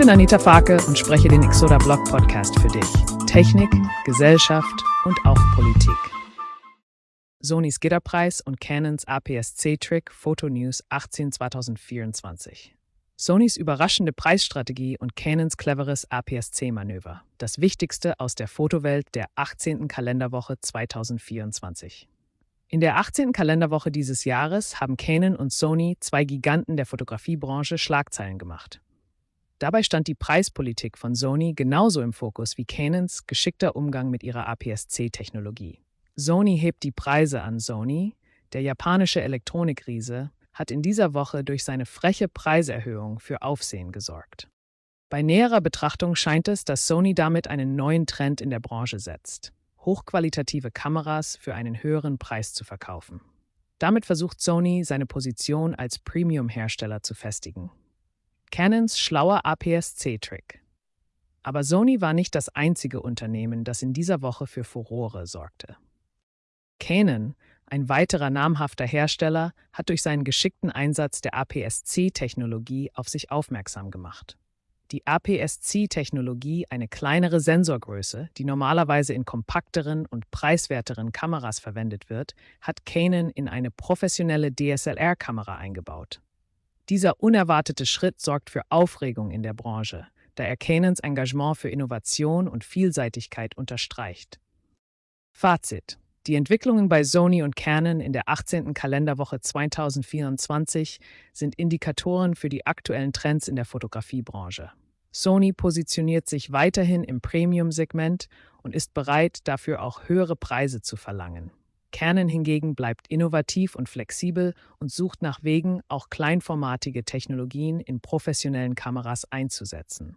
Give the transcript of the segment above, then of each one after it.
bin Anita Farke und spreche den Exoda Blog Podcast für dich. Technik, Gesellschaft und auch Politik. Sonys Gitterpreis und Canons APS-C-Trick Photo News 18 2024. Sonys überraschende Preisstrategie und Canons cleveres APS-C-Manöver. Das Wichtigste aus der Fotowelt der 18. Kalenderwoche 2024. In der 18. Kalenderwoche dieses Jahres haben Canon und Sony, zwei Giganten der Fotografiebranche, Schlagzeilen gemacht. Dabei stand die Preispolitik von Sony genauso im Fokus wie Canons geschickter Umgang mit ihrer APS-C-Technologie. Sony hebt die Preise an. Sony, der japanische Elektronikriese, hat in dieser Woche durch seine freche Preiserhöhung für Aufsehen gesorgt. Bei näherer Betrachtung scheint es, dass Sony damit einen neuen Trend in der Branche setzt: hochqualitative Kameras für einen höheren Preis zu verkaufen. Damit versucht Sony, seine Position als Premium-Hersteller zu festigen. Canons schlauer APS-C-Trick. Aber Sony war nicht das einzige Unternehmen, das in dieser Woche für Furore sorgte. Canon, ein weiterer namhafter Hersteller, hat durch seinen geschickten Einsatz der APS-C-Technologie auf sich aufmerksam gemacht. Die APS-C-Technologie, eine kleinere Sensorgröße, die normalerweise in kompakteren und preiswerteren Kameras verwendet wird, hat Canon in eine professionelle DSLR-Kamera eingebaut. Dieser unerwartete Schritt sorgt für Aufregung in der Branche, da er Canons Engagement für Innovation und Vielseitigkeit unterstreicht. Fazit: Die Entwicklungen bei Sony und Canon in der 18. Kalenderwoche 2024 sind Indikatoren für die aktuellen Trends in der Fotografiebranche. Sony positioniert sich weiterhin im Premium-Segment und ist bereit, dafür auch höhere Preise zu verlangen. Canon hingegen bleibt innovativ und flexibel und sucht nach Wegen, auch kleinformatige Technologien in professionellen Kameras einzusetzen.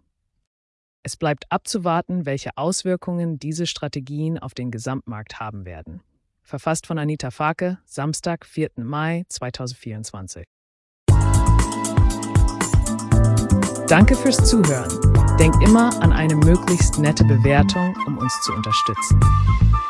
Es bleibt abzuwarten, welche Auswirkungen diese Strategien auf den Gesamtmarkt haben werden. Verfasst von Anita Farke, Samstag, 4. Mai 2024. Danke fürs Zuhören. Denk immer an eine möglichst nette Bewertung, um uns zu unterstützen.